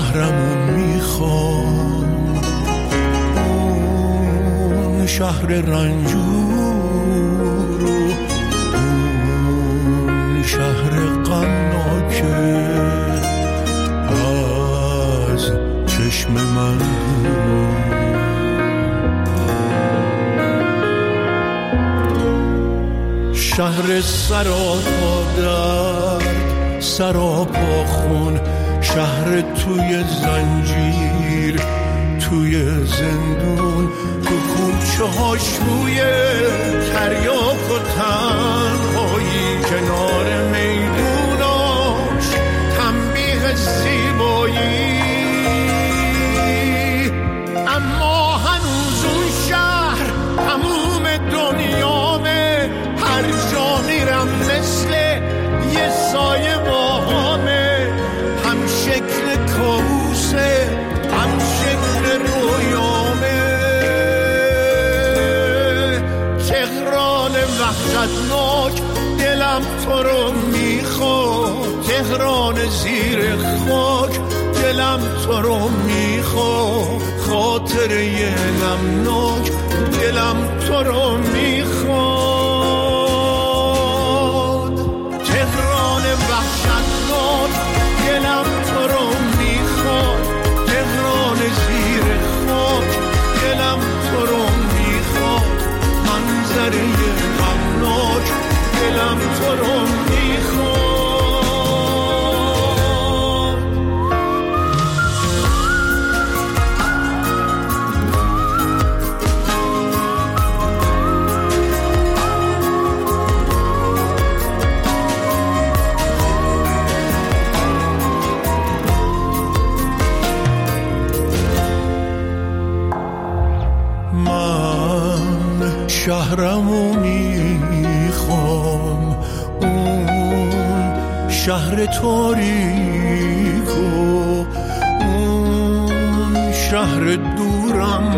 شهرمون میخوام، اون شهر رنجور و اون شهر غمناکه از چشم من. شهر سراپا درد، سراپا خون، شهر توی زنجیر، توی زندون، تو کوچه هاش روی تریاک و تنهایی، کنار میدوناش تنبیه زیبایی. اما هنوز اون شهر تموم دنیامه، هر جا میرم مثل یه سایه باهامه، هم شکل کابوسه هم شکل رویامه. تهران وحشتناک دلم تو رو میخواد، تهران زیر خاک دلم تو رو میخواد، خاطره غمناک دلم تو رو میخواد. تهران وحشتناک دلم تو رو میخواد، تهران زیر خاک دلم تو رو میخواد، منظره غمناک دلم تو رو میخواد. شهرمو میخوام، اون شهر تاریک و اون شهر دورم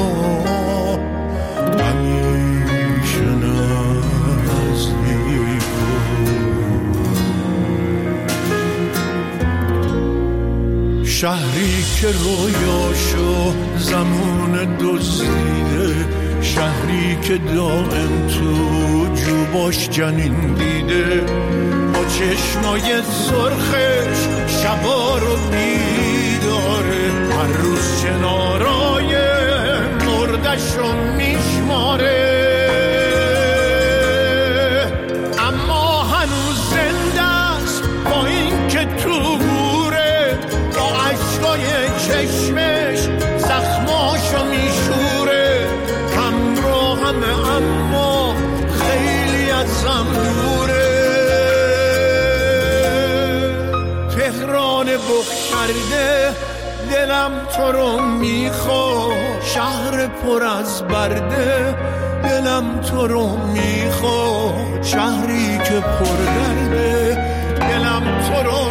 همیشه نزدیک. شهری که رویاشو زمان دزدیده، شهری که دائم تو جوباش جنین دیده، با چشمای سرخش شبا رو بیداره، هر روز شنارای مردش رو میشماره. اما هنوز زنده است با این که تو گوره، با عشقای چشمش زخماشو میشوره. اما خیلی ازم دوره. تهران بخشرده دلم تو رو میخواد، شهر پر از برده دلم تو رو میخواد، شهری که پر درده دلم تو رو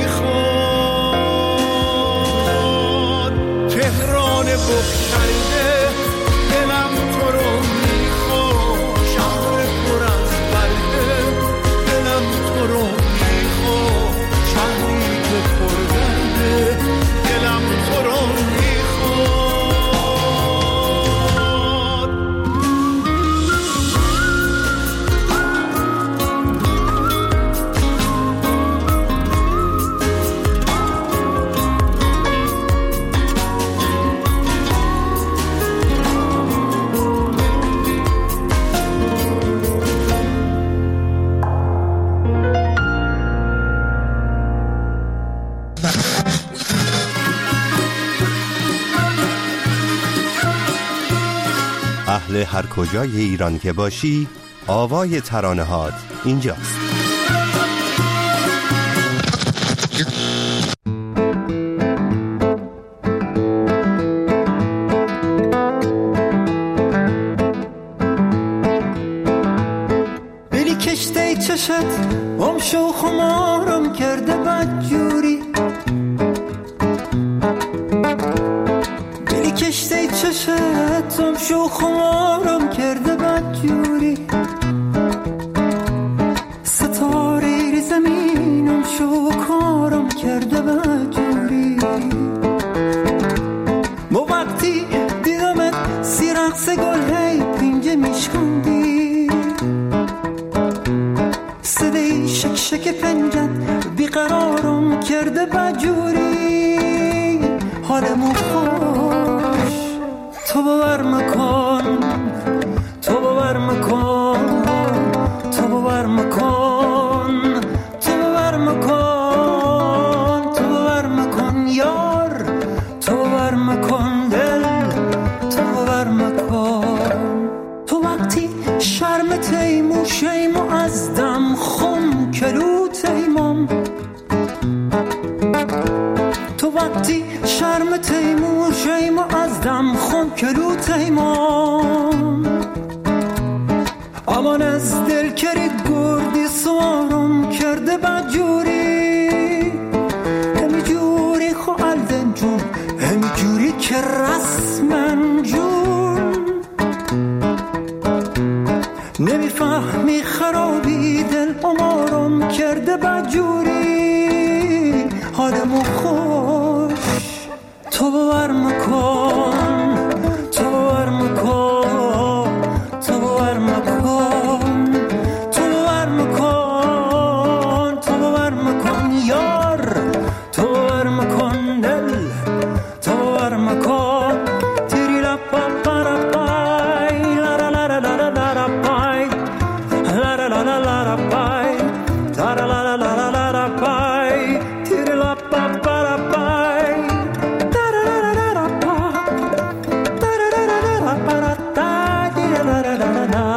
میخواد. تهران بخشرده دلم تو رو میخواد، شهر پر از برده دلم تو رو میخواد، شهری که پر درده دلم تو رو اهل هر کجای ایران که باشی، آوای ترانه‌هات اینجاست. بلی کشته چشت شو خمارم کرده بدجوری، بلی کشته چشت شو خمارم کرده بدجوری، ستاره زمینم شو کارم کرده بدجوری. حالمو خوش. تو باور مکن، تو باور مکن، تو باور مکن، تو باور مکن، تو باور مکن یار، تو باور مکن دل، تو باور مکن. تو وقتی شرم تیمو شیمو از دم خم کلو تیمم، تو وقتی شرم تیمو شیمو از دم خم کلو تیمم. امان از دل کری گردی سوارم کرده بجوری، همی جوری خو الدن جون، همی جوری که رسمن جون. نمیفهمی خرابی دل امارم کرده بجوری، حالمو خوش. تو باور مکن، تو باور مکن، تو باور مکن، تو باور مکن، تو باور مکن یار، تو باور مکن دل، تو باور مکن. تیری لا پا پا را پای، لا لا لا لا لا لا را پای، لا لا لا لا لا را پای، لا لا لا لا لا لا را پای. تیری لا پا پا را پای، لا لا لا لا لا را پای، لا لا لا لا لا را پا، تیری لا لا لا لا لا.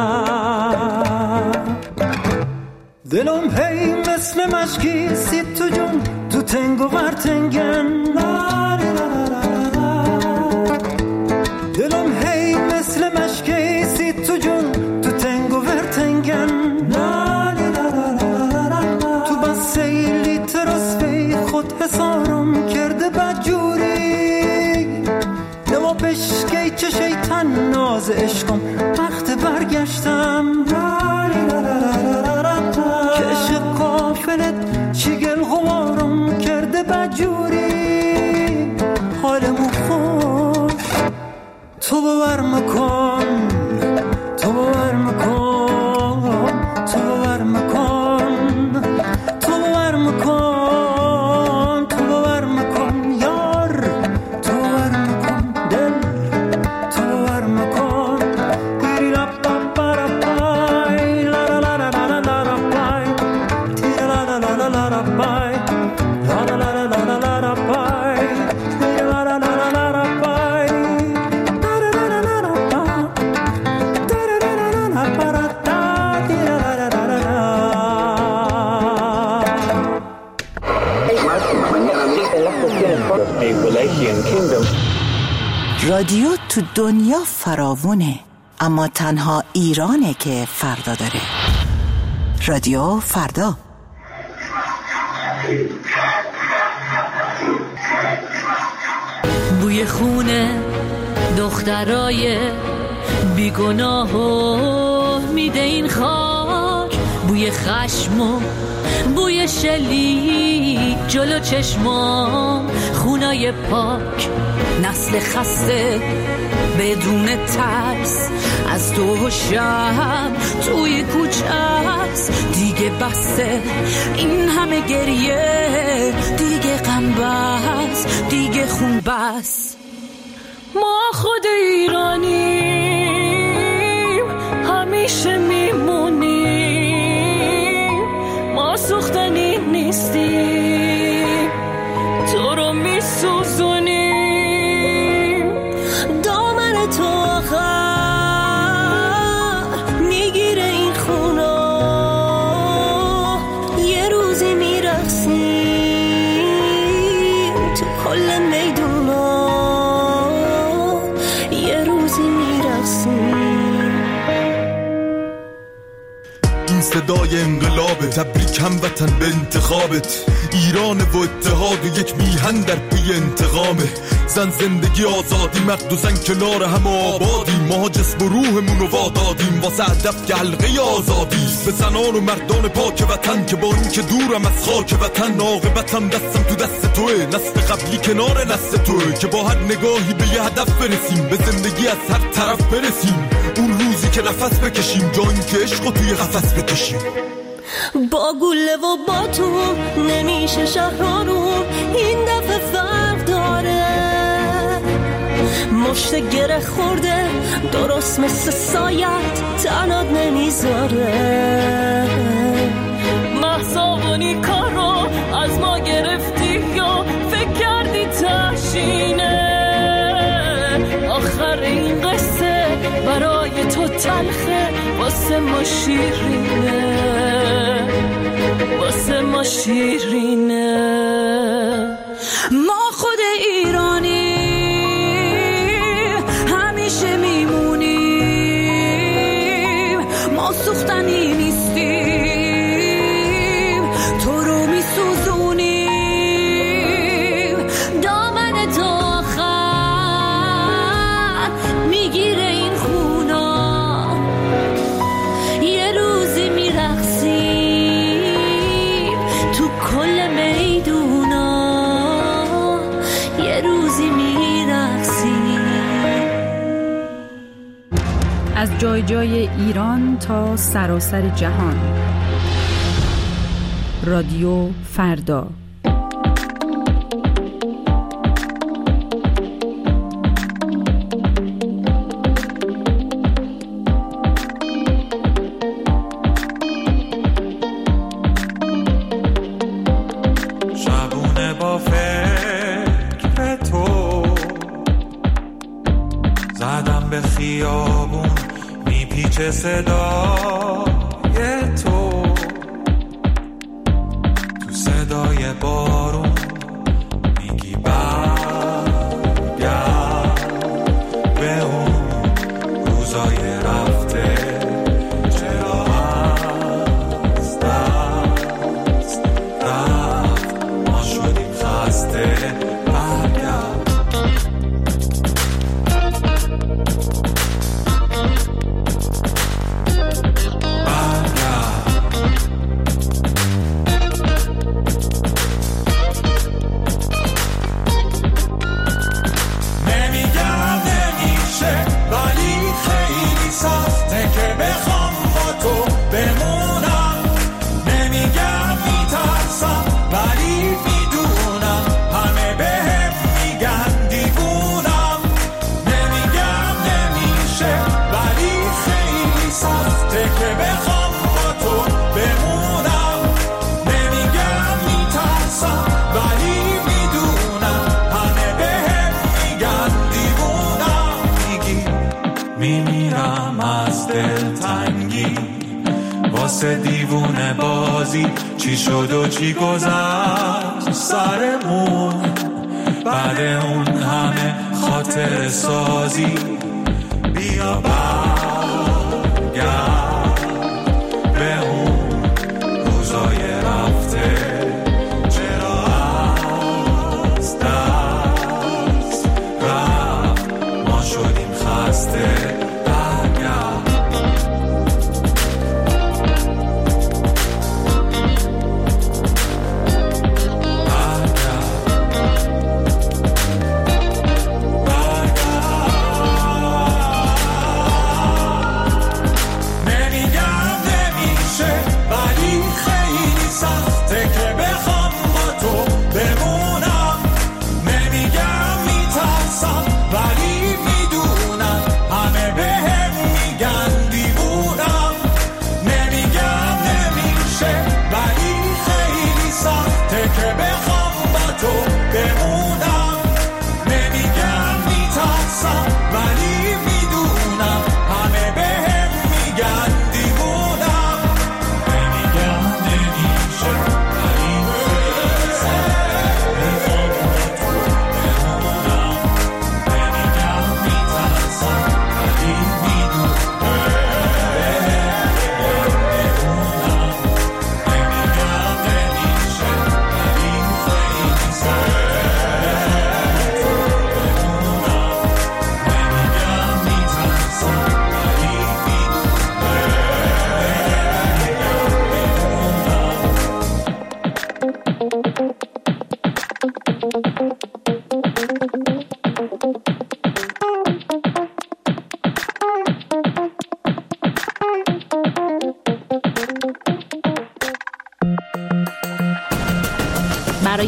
دلم هی مثل مشکی سید تو جون، تو تنگ و ورتنگن. دلم هی مثل مشکی سید تو جون، تو تنگ و ورتنگن. تو بس سیلی ترسفی خود حسارم کرده بجوری، نما بشکی چه شیطن ناز عشقم وقت برگشتم. که عشق قافلت چیگل غوارم کرده بجوری، حالمو خوش. تو باور مکن، تو باور مکن، تو باور مکن، تو باور مکن، تو باور مکن یار، تو باور مکن دل، تو باور مکن. تیری لا پا پا را پای، لا لا لا لا لا لا را پای، تیری لا لا لا لا لا را پای، لا لا لا لا لا لا را پای، تیری لا لا لا لا لا را پای، لا لا لا لا لا را پای، لا لا لا لا لا لا پا را تا، تیری لا لا لا لا لا. رادیو تو دنیا فراوونه، اما تنها ایرانه که فردا داره. رادیو فردا. بوی خونه دخترای بیگناه میده این خاک، بوی خشم و بوی شلی جلو چشمام، خونای پاک، نسل خسته بدون ترس، از تو و شب توی کوچه است. دیگه بسته این همه گریه، دیگه غم بس، دیگه خون بس. ما خود ایرانیم، همیشه میمونیم، ما سوختنی نیستیم، تو رو میسوزونیم. دامن تو آخر میگیره این خونا، یه روزی میرقصیم تو کل میدونا، یه روزی میرقصیم. این صدای انقلابه، تبریک هموطن به انتخابت. ایران و اتحاد و یک میهن در پی انتقامه. زن زندگی آزادی، مرد و زن کنار هم آبادیم. ما جسم و روحمون رو وادادیم واسه هدف که حلقه آزادی. به زنان و مردان پاک وطن که با این که دورم از خاک وطن، عاقبتم دستم تو دست توه. نسل قبلی کنار نسل توه که با هر نگاهی به یه هدف برسیم، به زندگی از هر طرف برسیم. اون روزی که نفس بکشیم، جایی که عشقو توی قفس بکشیم. با گله و با تو نمیشه شهرانو، این دفعه فرق داره. پشت گره خورده درست مثل سایت تنات نمیذاره. محصابانی کارو از ما گرفتی یا فکر کردی تشینه؟ آخر این قصه برای تو تلخه، واسه ما شیرینه، واسه ما شیرینه. ما خود ایرانی همیشه میمونیم، ما سوختنی نیستیم، تو رو میسوزونیم. دامن تو آخر میگیره این خونا، یه روزی میرقصیم تو کل میدونا، یه روزی میرقصیم. از جای جای ایران تا سراسر جهان، رادیو فردا. شبونه با فکر تو زدم به خیابون، میپیچه صدای تو، تو صدای بارون میگی برگرد به اون روزای رفته. چرا از دست رفت ما شدیم خسته؟ برگرد. واسه دیوونه بازی چی شد و چی گذشت سرمون، بعد اون همه خاطر سازی. بیا برگرد به اون روزای رفته. چرا از دست رفت ما شدیم خسته؟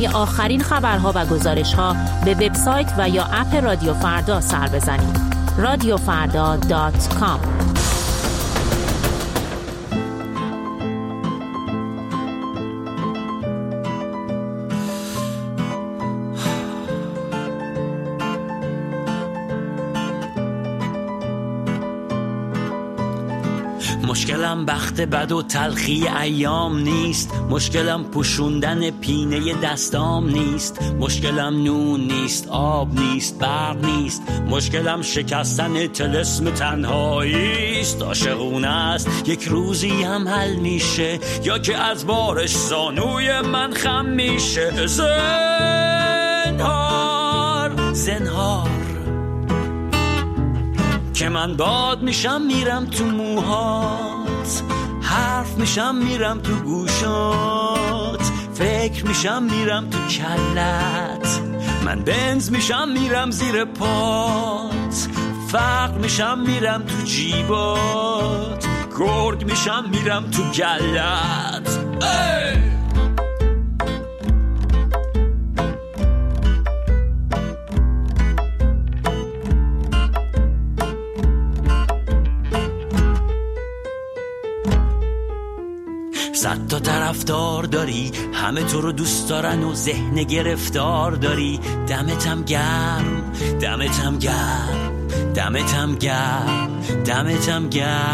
برای آخرین خبرها و گزارش‌ها به وبسایت و یا اپ رادیو فردا سر بزنید. radiofarda.com. مشکلم بخت بد و تلخی ایام نیست، مشکلم پوشوندن پینه دستام نیست، مشکلم نون نیست، آب نیست، برق نیست، مشکلم شکستن طلسم تنهاییست. عاشقونه است یک روزی هم حل میشه، یا که از بارش زانوی من خم میشه. زنهار زنهار که من باد میشم میرم تو موهات، حرف میشم میرم تو گوشات، فکر میشم میرم تو کلت، من بنز میشم میرم زیر پات، فقر میشم میرم تو جیبات، گرگ میشم میرم تو گلت. صد تا طرفدار داری، همه تو رو دوست دارن و ذهن گرفتار داری. دمتم گرم، دمتم گرم، دمتم گرم، دمتم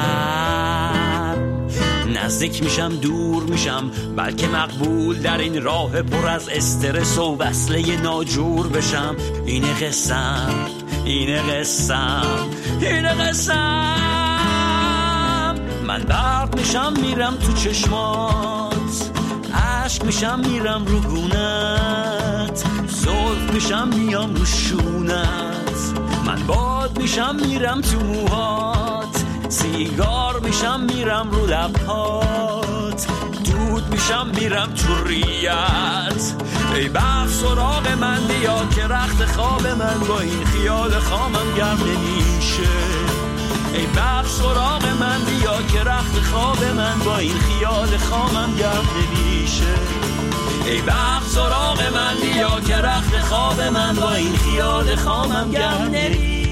گرم. نزدیک میشم دور میشم، بلکه مقبول در این راه پر از استرس و وصله ناجور بشم. اینه قسم، اینه قسم، اینه قسم. من برق میشم میرم تو چشمات، عشق میشم میرم رو گونت، زلف میشم میام رو شونت، من باد میشم میرم تو موهات، سیگار میشم میرم رو لبهات، دود میشم میرم تو ریت. ای بخت سراغ من بیا که رخت خواب من با این خیال خامم گرم نمیشه. ای بخت سراغ من بیا که رخت خواب من با این خیال خامم گرم نمیشه. ای بخت سراغ من بیا که رخت خواب من با این خیال خامم گرم نمیشه.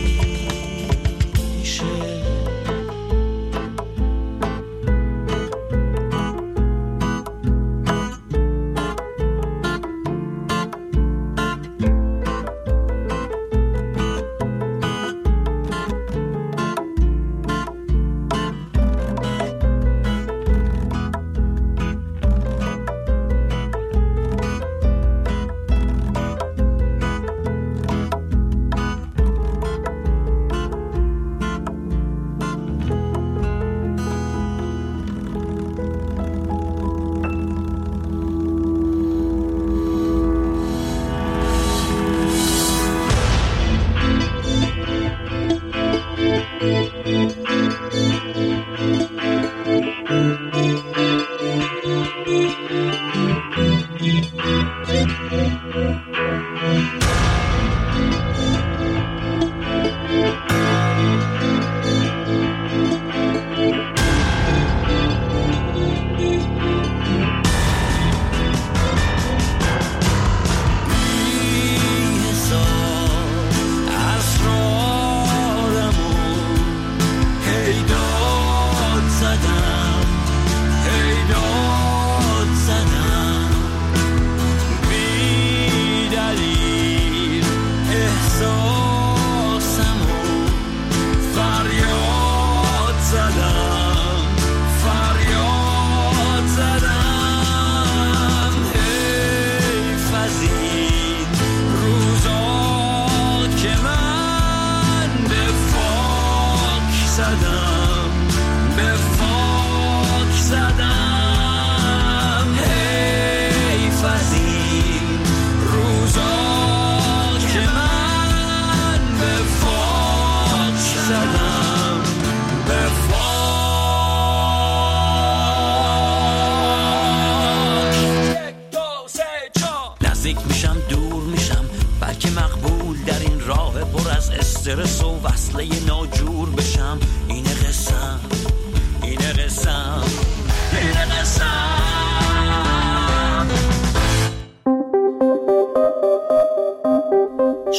استرس و وصله ناجور بشم. اینه قسم، اینه قسم، اینه قسم.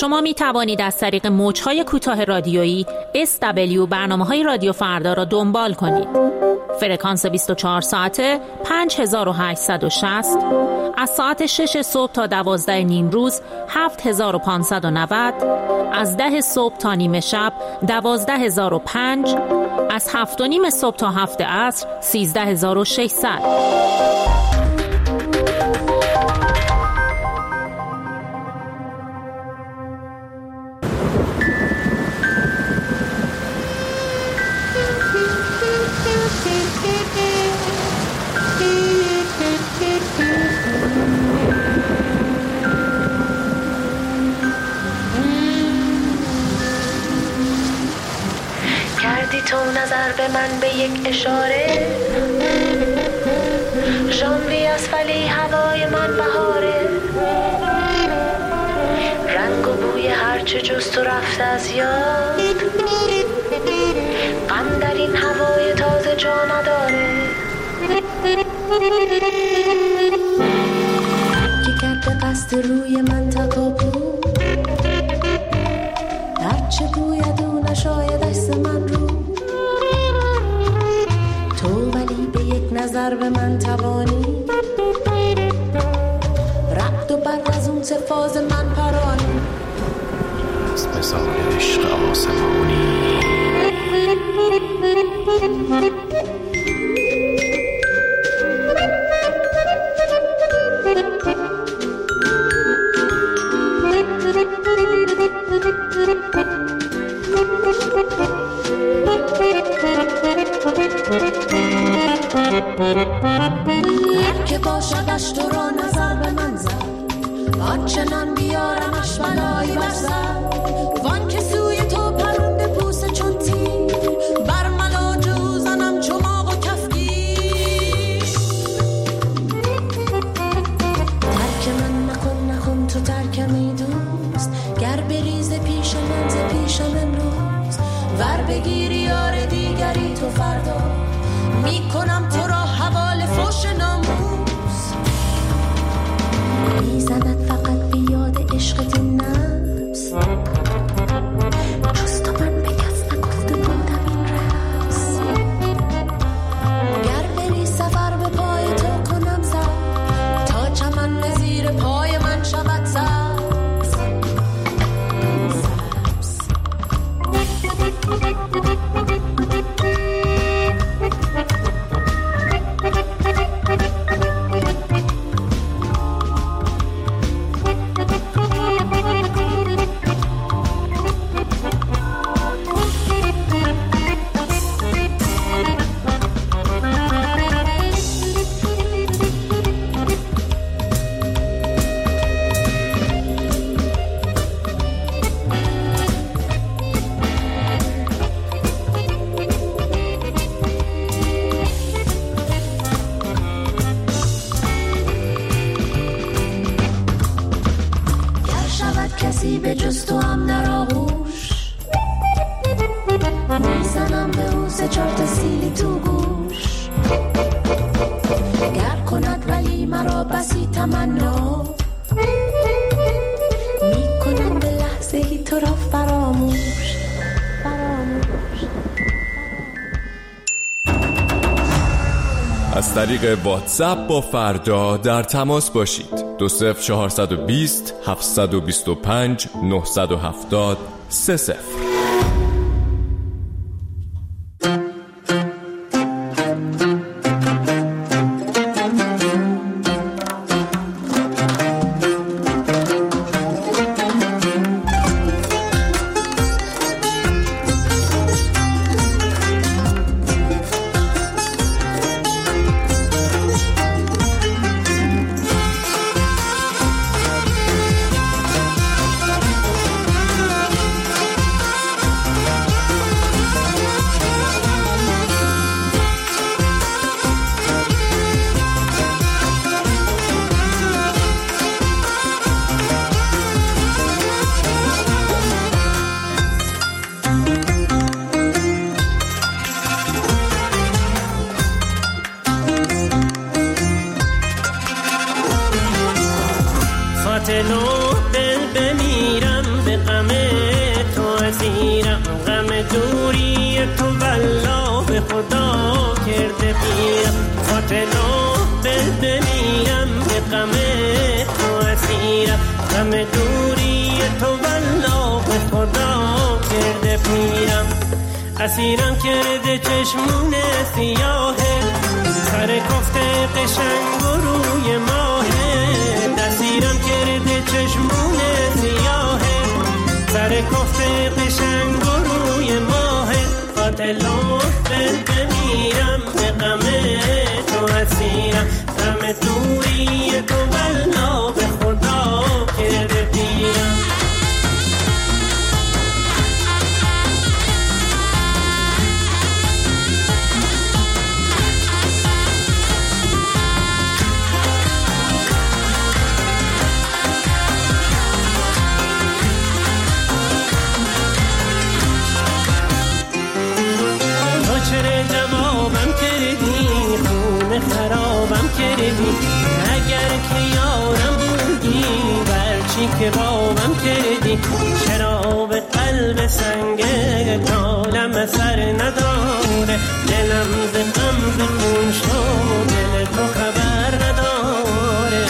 شما می توانید از طریق موج‌های کوتاه رادیویی SW برنامه‌های رادیو فردا را دنبال کنید. فرکانس 24 ساعته 5860، از ساعت 6 صبح تا 12 نیم روز 7590، از 10 صبح تا نیمه شب 12005، از 7 و نیم صبح تا 7 عصر 13600. تو نظر به من به یک اشاره، ژانویه است ولی هوای من بهاره، رنگ و بوی هرچه جز تو رفته از یاد، غم در این هوای تازه جا نداره، که کرده قصد روی من تکابو، هرچه گوید او نشاید دست من رو، نظر به من توانی، رعد و برق از اون فاز من پرانی، از بزار عشق آسمانی. که باشدش تو را نظر به من زد، آنچنان بیارمش بلایی بر سر، وان که سوی تو پرنده بوسه چون تیر، بر ملاج او زنم چماق و کفگیر. ترک من نکن تو ترکم ای دوست، گر بریز پیش من ز پیشم امروز، ور بگیری یار دیگری تو فردا، میکنم تو را حوال فوش ناموس، میزند فقط بیاد عشقت نفس، جز تو من به کس نگفته بودم این رقص، گر بری سفر به پای تو کنم سر، تا چمن زیر پای من شود سبز. کسی به جز تو هم در آغوش، میزنم به او سه چار تا سیلی تو گوش، گر کند ولی مرا بسی تمنا، میکنم به لحظه ای تو را فراموش. از طریق واتساپ با فردا در تماس باشید. 20420 725 970 30. کرده پیرم فاطلو دل بمیرم به غم تو اسیرم غم دوری تو والله به خدا کرده پیرم اسیرم کرده چشمون سیاهه سر کفته قشنگ و روی ماهه اسیرم کرده چشمون سیاهه سر کفته قشنگ و روی ماهه قاتلو دل بمیرم به غم تو اسیرم غم دوری تو والله به خدا کرده پیرم خرابم کردی اگر که یارم بودی برچی که بابم کردی شراب قلب سنگه تالم سر نداره دلم ز غم ز خون شد دل تو خبر نداره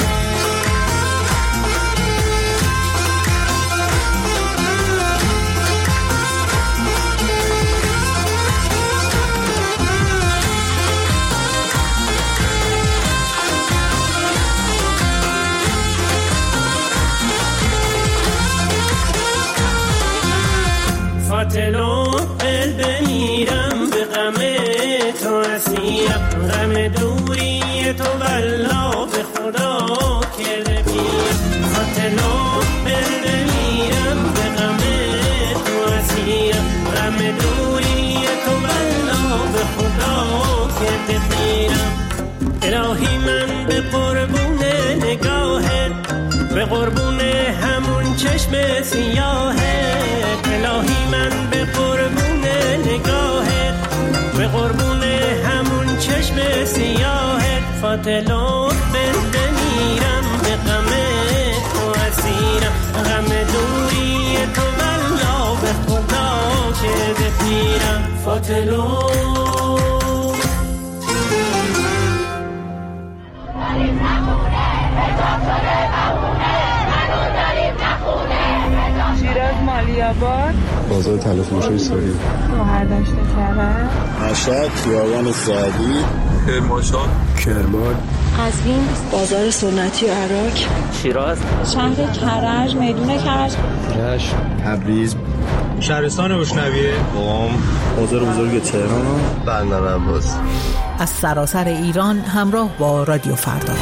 فاطلو دل بمیرم به غم تو اسیرم غم دوری تو والله به خدا کرده پیرم فاطلو دل بمیرم به غم تو اسیرم غم دوری تو والله به خدا کرده پیرم الهی من به قربون نگاهت به قربون همون چشم سیاهت الهی من به قربون نگاهت به قربون همون چشم سیاهت فاطلو دل بمیرم به غم تو اسیرم غم دوری تو والله به خدا کرده پیرم فاطلو شیراز مالیاباد بازار طلا فروشی سوری گوهردشت کرد مشهد خیابان سعدی کرمانشاه کرمان قزوین بازار سنتی عراق شیراز شهر کرج میدون کرج رشت تبریز شهرستان روشنویه قم بازار بزرگ تهران بندر عباس از سراسر ایران همراه با رادیو فردا.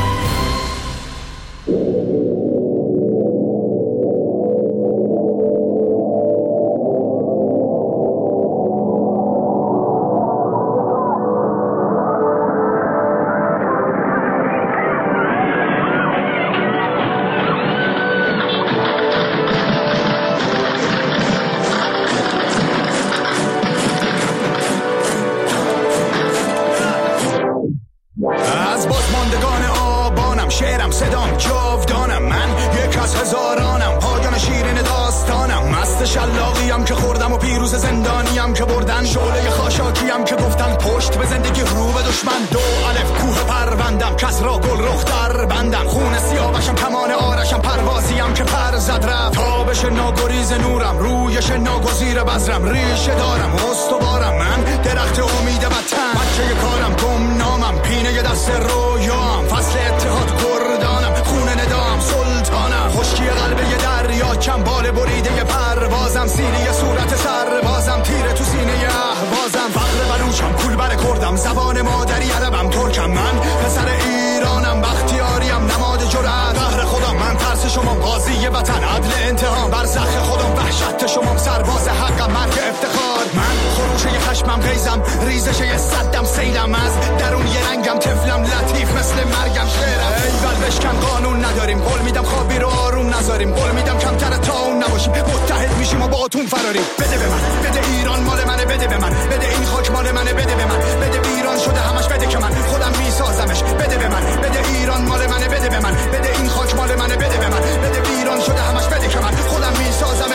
ریزش یه صدم سیلم از درون یه رنگم تفلم لطیف مثل مرگم شعرم ایول بشکن قانون نداریم قول میدم خوابی رو آروم نذاریم قول میدم کمتر تا اون نباشیم متحد میشیم و با اتون فراریم بده به من بده ایران مال منه بده به من بده این خاک مال منه بده به من بده ایران شده همش بده که من خودم میسازمش بده به من بده ایران مال منه بده به من بده این خاک مال منه بده به من بده ایران شده همش بده که من خودم میسازمش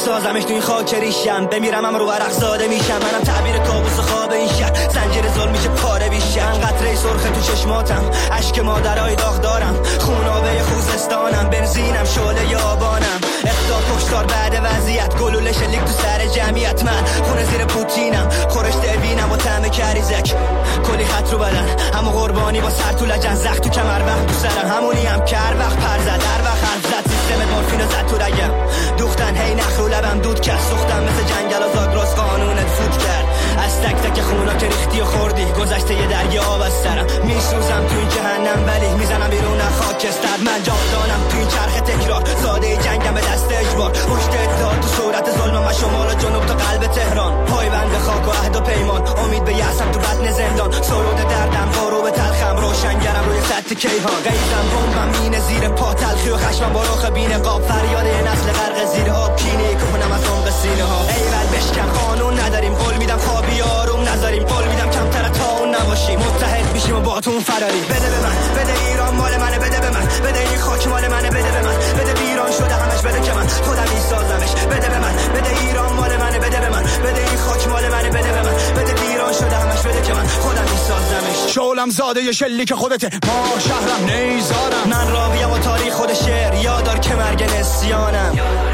میسازمش تو این خاک ریشم، بمیرم هم رو ورق زاده میشم. منم تعبیر کابوس خواب این شهر، زنجیر ظلم میشه پاره بیشم. قطره سرخ تو چشماتم، اشک مادرای داغ دارم، خونابه خوزستانم، بنزینم شعله آبانم. اقدار کشتار بعد وضعیت، گلوله شلیک تو سر جمعیت. من خونه زیر پوتینم، خورشت بینم و طعم کریزک، کلی خط رو بدن، همو قربانی با سر تو لجن، زخم تو کمر وقت تو سرم، همونی هم کر وقت پر زد در وقت حرف زد، سیستم مورفین زد تو رگم، دوختن هی نخ رو لبم دود کرد، سوختم مثل جنگل و زاگرس قانونت فوت کرد. از تک تک خونا که ریختی و خوردی، گذشته یه درگی آب از سرم، میسوزم تو این جهنم ولی میزنم بیرون خاکستر. من جاودانم تو این چرخ تکرار، ساده جنگم به دست اجبار، پشت اتحاد تو صورت ظلم و شمال و جنوب تا قلب تهران، پایبند خاک و عهد و پیمان، امید به یأسم تو بطن زندان، سرود دردم غروب تلخم، روشنگرم روی سطح کیهان، غیظم بمبم مینه زیر پا، تلخی و خشمم با رخ بی‌نقاب، فریاد یه نسل غرق زیر آب، کینه کنم از عمق سینه ها. ایول بشکن، قانون نداریم، قول میدم خوابی آروم نذاریم، قول میدم کمتر تا اون نباشیم، متحد میشیم و باهاتون فراری. بده به من، بده ایران مال منه، بده به من، بده این خاک مال منه، بده به من، بده ویران شده همش، بده که من خودم میسازمش، بده به من، بده ایران مال منه، بده به من، بده این خاک مال منه، بده به من، بده ویران شده همش، بده که من خودم میسازمش. شعلم زاده شلیک خودته، ما شهرم نیزارم، من راویم و تاریخ خود شعر، یادار که مرگ نسیانم،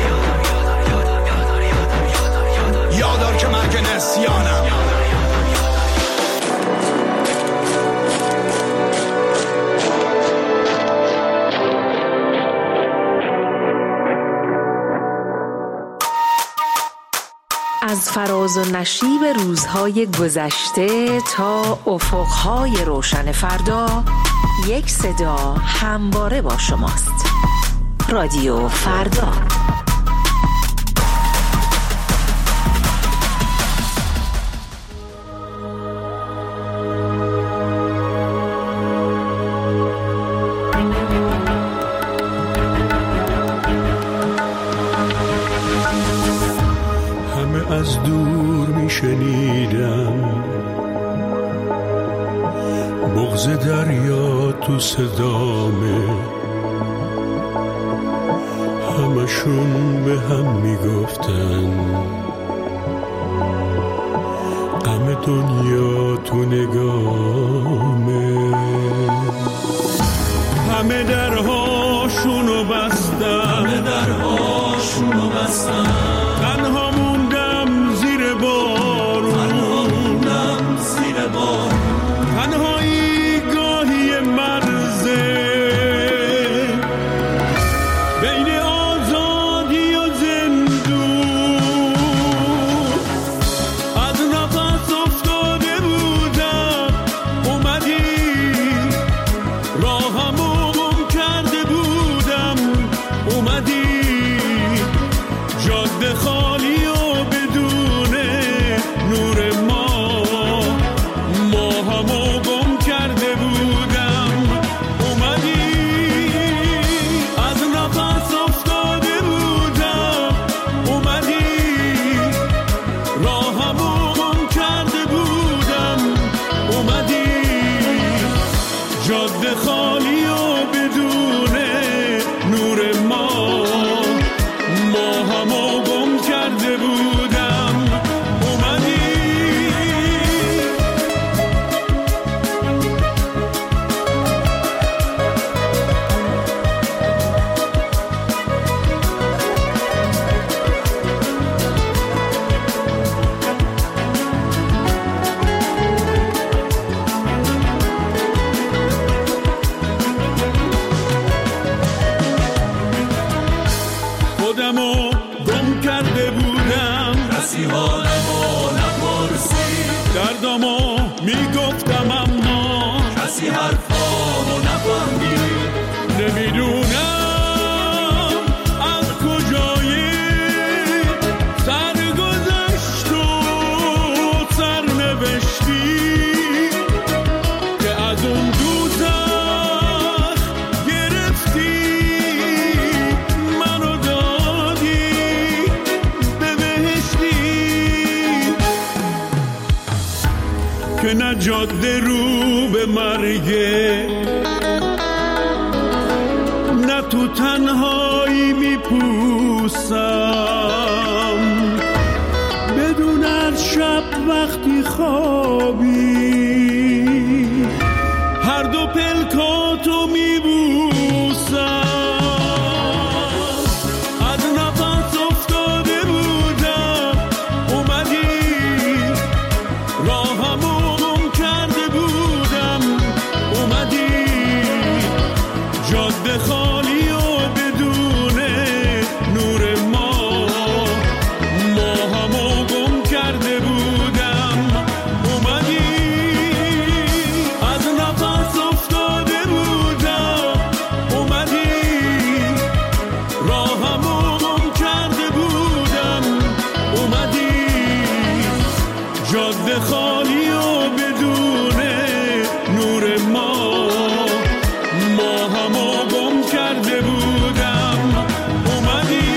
یادار که مرگ نسیانم. از فراز و نشیب روزهای گذشته تا افقهای روشن فردا، یک صدا همواره با شماست. رادیو فردا. از دور میشنیدم بغض دریا تو صدامه، همشون به هم میگفتن غم دنیا تو نگامه، همه درهاشونو بستن، همه درهاشونو بستن، تنها موندم زیر بارون، تنها موندم زیر بارون، تنهایی گاهی مرزه بین آزادی و زندون، از نفس افتاده بودم اومدی، راهمو گم کرده بودم اومدی، جاده خالی و بدون نور ما همو گم کرده بودم اومدی، از نفس افتاده بودم اومدی، راهمو گم کرده بودم اومدی، جاده خالی و بدون نور ما همو گم کرده بودم اومدی. خودمو گم کرده بودم، کسی حالمو نپرسید، دردمو میگفتم اما کسی حرفامو نفهمید، نمیدونم از کجای سرگذشت و سرنوشتی که از اون دوزخ گرفتی منو دادی به بهشتی، که نه جاده رو به مرگه نه تو تنهایی میپوسم، وقتی خوابی هر دو پلکاتو میبوسم. از نفس افتاده بودم اومدی، راهمو گم کرده بودم اومدی، جاده خالی و بدون نور ماه همو گم کرده بودم اومدی. از نفس افتاده بودم اومدی، راهمو گم کرده بودم اومدی، جاده خالی و بدون نور ماه همو گم کرده بودم اومدی.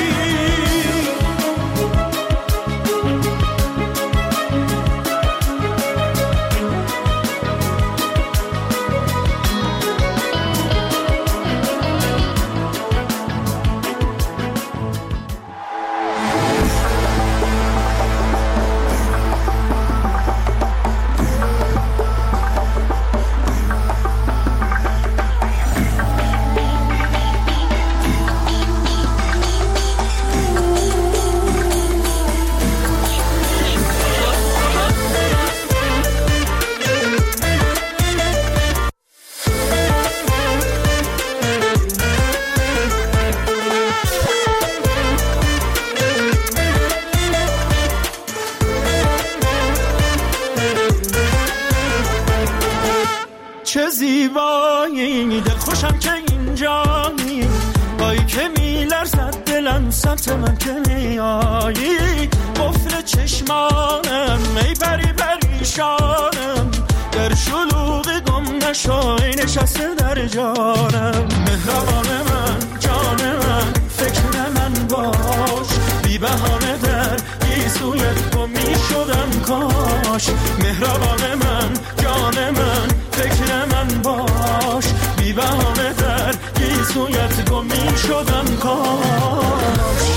چه زیبایی، دل خوشم که اینجایی، بایی که میلرزد دلم سمت من که میایی. قفل چشمانم ای بری پریشانم، در شلوغ گم نشای نشسته در جانم. مهربان من جان من فکر من باش، بی بهانه در گیسویت گم میشدم کاش. مهربان من جان من فکر من باش، بی بهانه در گیسویت گم میشدم کاش.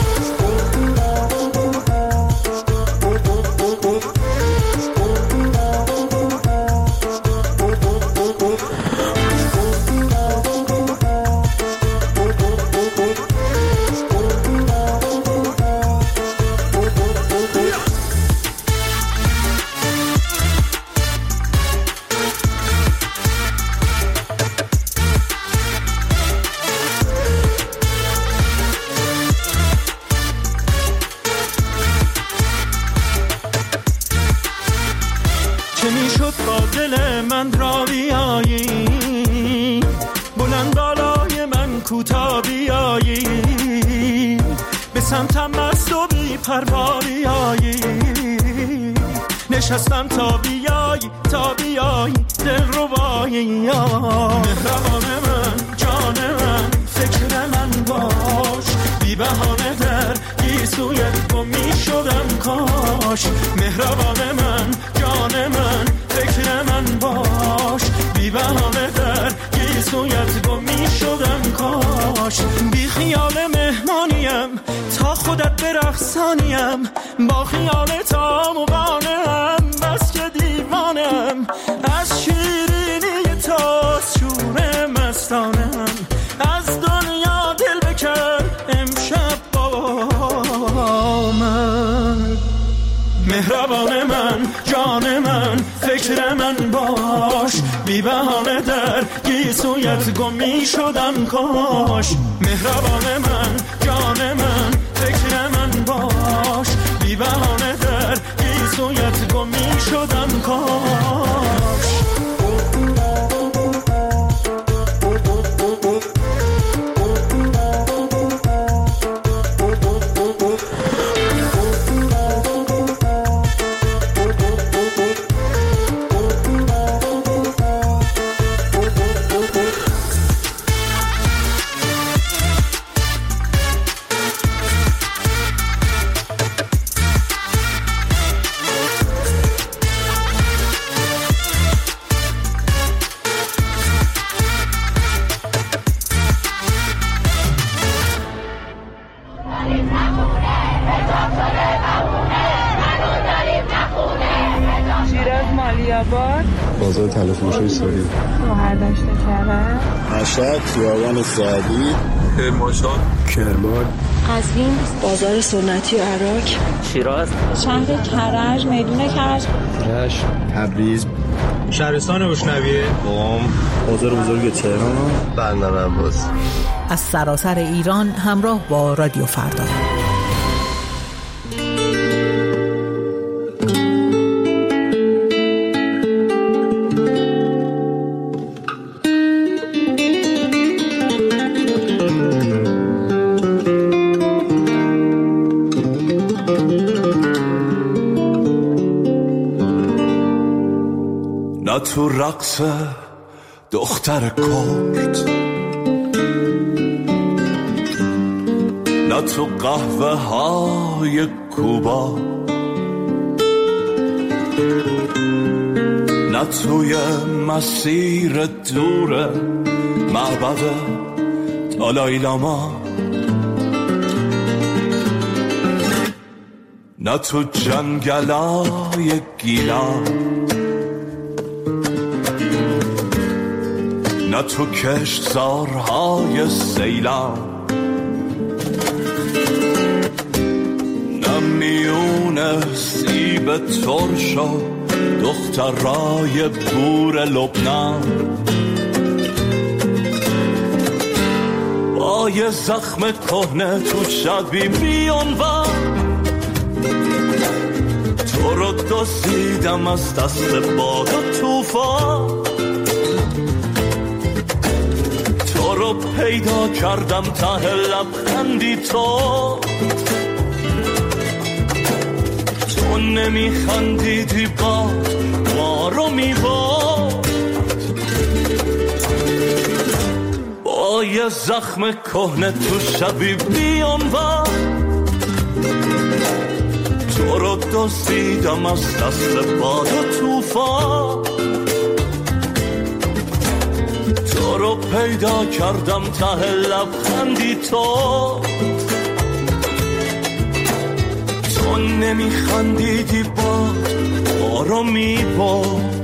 چه میشد با دل من را بیایی، بلند بالای من کوتا بیایی، به سمتم مست و بی پروا بیایی. نشستم تا بیایی دل ربایی. مهربان من جان من فکر من باش، بی بهانه در گیسویت گم میشدم کاش. مهربان من جان من فکر من باش، بی بهانه در گیسویت گم میشدم کاش. بی خیال مهمانیم تا خودت برقصانیم، با خیال تا مقانم بس که دیوانم. از شیرینی تا شور مستانم، از دنیا دل بکن امشب با من. مهربان من جان من فکر من باش، بی بهانه در گیسویت گم می شدم کاش. مهربان من جان من فکر من باش، بی بهانه در گیسویت گم می شدم کاش. آباد، بازار تلفروشی سوری، مهردشت کرج، مشهد، خیابان سعدی، کرمانشاه، کرمان، قزوین، بازار سنتی عراق، شیراز، شهر کرج، میدون کرج، رشت، تبریز، شهرستان روشنویه، قم، بازار بزرگ تهران، بندر عباس. از سراسر ایران همراه با رادیو فردا. نه تو رقص دختر کرد، نه تو قهوه های کوبا، نه توی مسیر دور معبد دالای لاما، نه تو جنگلای گیلان، نه تو کشتزارهای سیلان، نه میون سیب ترش و دخترای بور لبنان، با یه زخم کهنه تو شبی بیانوان، تو رو دزدیدم از دست باد و توفان، تو رو پیدا کردم ته لبخندی تو نمیخندیدی باد ما رو میباد، با یه زخم کهنه تو شبی بیانوان، تو رو دزدیدم از دست باد و توفان، تو رو پیدا کردم ته لبخندی تو نمیخندیدی باد ما رو میباد.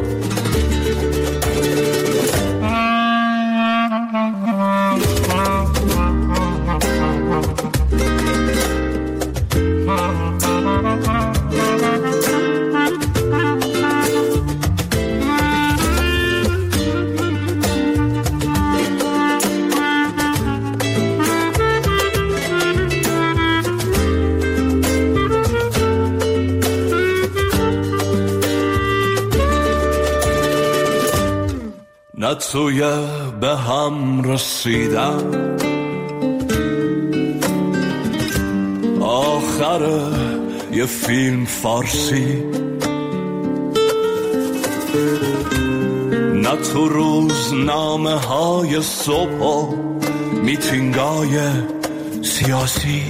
نه توی به هم رسیدن آخر یه فیلم فارسی، نه تو روزنامه های صبح و میتینگای سیاسی،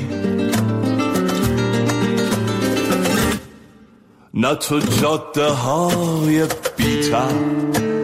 نه تو جاده های بی‌تر